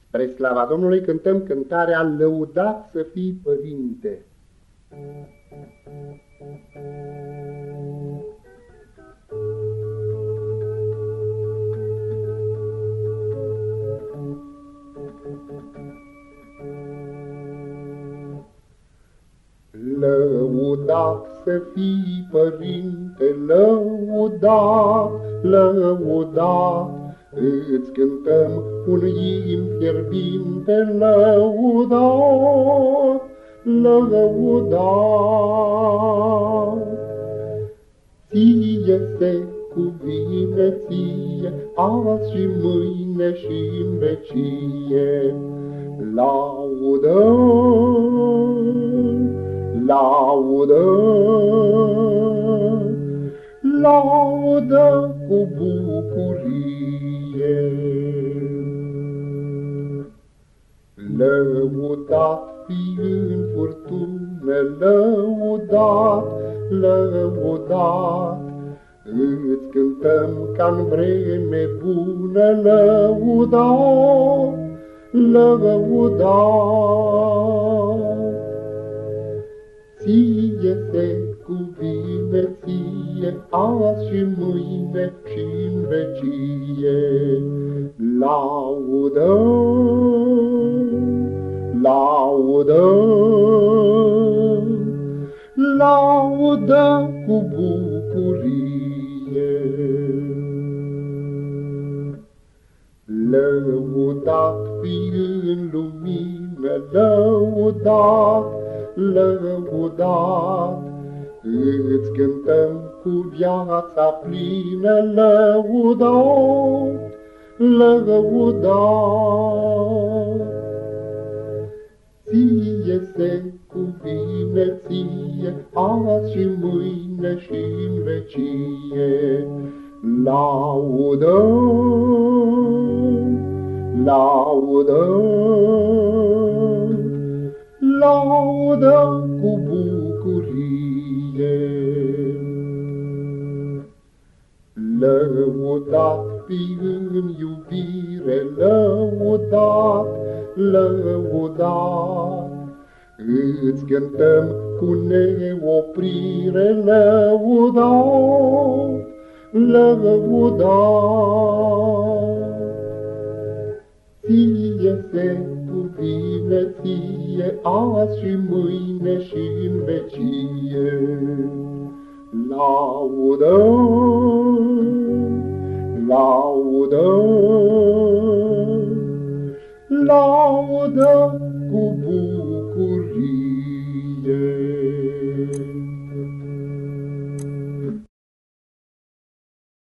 Spre slava Domnului cântăm cântarea Lăudat să fii, Părinte. Lăudat să fii, Părinte, lăudat, lăudat, îți cântăm un imn fierbinte, lăudat, lăudat. Ție se cuvine, ție, azi și mâine și în vecie, laudă, laudă, laudă cu bucurie. Lăudat fi în furtună, lăudat, lăudat, îți cântăm ca-n vreme bună, lăudat, lăudat. Ție se cuvine, ție, azi și mâine și în vecie, laudă, laudă, laudă cu bucurie. Lăudat fi în lumină, lăudat, lăudat, îți cântăm cu viața plină, lăudat, lăudat. Ție se cuvine, ție, azi și mâine și în vecie, laudă, laudă, laudă cu bucurie. Lăudat fi în iubire, lăudat, lăudat, îți cântăm cu neoprire, lăudat, lăudat. Ție se cuvine, ție, azi și mâine și în vecie, laudă, laudă, laudă cu bucurie.